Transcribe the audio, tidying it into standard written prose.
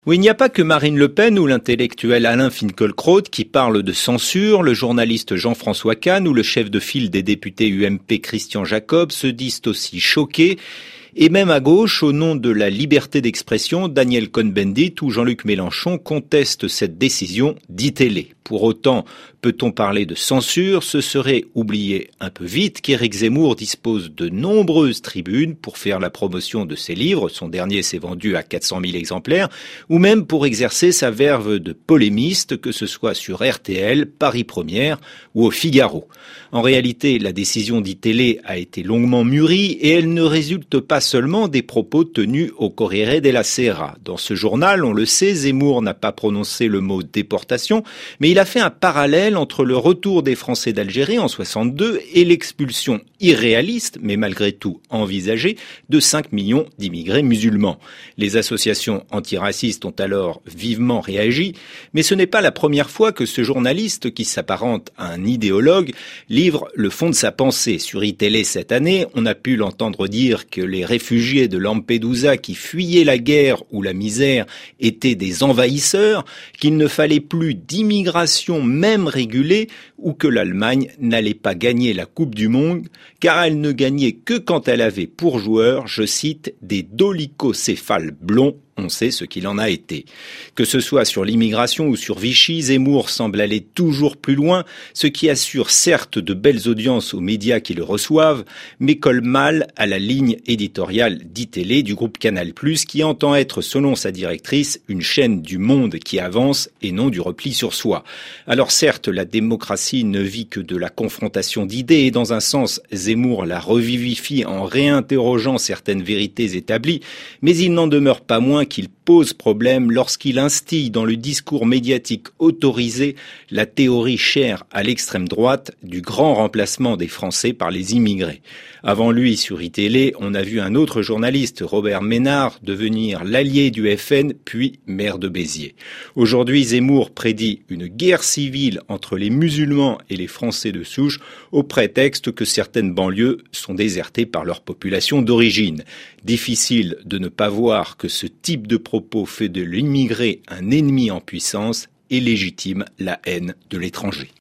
Oui, il n'y a pas que Marine Le Pen ou l'intellectuel Alain Finkielkraut qui parlent de censure. Le journaliste Jean-François Kahn ou le chef de file des députés UMP Christian Jacob se disent aussi choqués. Et même à gauche, au nom de la liberté d'expression, Daniel Cohn-Bendit ou Jean-Luc Mélenchon contestent cette décision, dit-elle. Pour autant, peut-on parler de censure? Ce serait oublier un peu vite qu'Éric Zemmour dispose de nombreuses tribunes pour faire la promotion de ses livres. Son dernier s'est vendu à 400 000 exemplaires. Ou même pour exercer sa verve de polémiste, que ce soit sur RTL, Paris Première ou au Figaro. En réalité, la décision dit-elle a été longuement mûrie et elle ne résulte pas seulement des propos tenus au Corriere della Sera. Dans ce journal, on le sait, Zemmour n'a pas prononcé le mot déportation, mais il a fait un parallèle entre le retour des Français d'Algérie en 62 et l'expulsion irréaliste, mais malgré tout envisagée, de 5 millions d'immigrés musulmans. Les associations antiracistes ont alors vivement réagi, mais ce n'est pas la première fois que ce journaliste, qui s'apparente à un idéologue, livre le fond de sa pensée. Sur iTélé cette année, on a pu l'entendre dire que les réfugiés de Lampedusa qui fuyaient la guerre ou la misère étaient des envahisseurs, qu'il ne fallait plus d'immigration même régulée ou que l'Allemagne n'allait pas gagner la Coupe du Monde car elle ne gagnait que quand elle avait pour joueurs, je cite, des dolicocéphales blonds. On sait ce qu'il en a été. Que ce soit sur l'immigration ou sur Vichy, Zemmour semble aller toujours plus loin, ce qui assure certes de belles audiences aux médias qui le reçoivent, mais colle mal à la ligne éditoriale d'ITélé du groupe Canal+, qui entend être, selon sa directrice, une chaîne du monde qui avance et non du repli sur soi. Alors certes, la démocratie ne vit que de la confrontation d'idées et dans un sens, Zemmour la revivifie en réinterrogeant certaines vérités établies, mais il n'en demeure pas moins qu'il pose problème lorsqu'il instille dans le discours médiatique autorisé la théorie chère à l'extrême droite du grand remplacement des Français par les immigrés. Avant lui, sur iTélé, on a vu un autre journaliste, Robert Ménard, devenir l'allié du FN, puis maire de Béziers. Aujourd'hui, Zemmour prédit une guerre civile entre les musulmans et les Français de souche, au prétexte que certaines banlieues sont désertées par leur population d'origine. Difficile de ne pas voir que ce type de propos fait de l'immigré un ennemi en puissance et légitime la haine de l'étranger.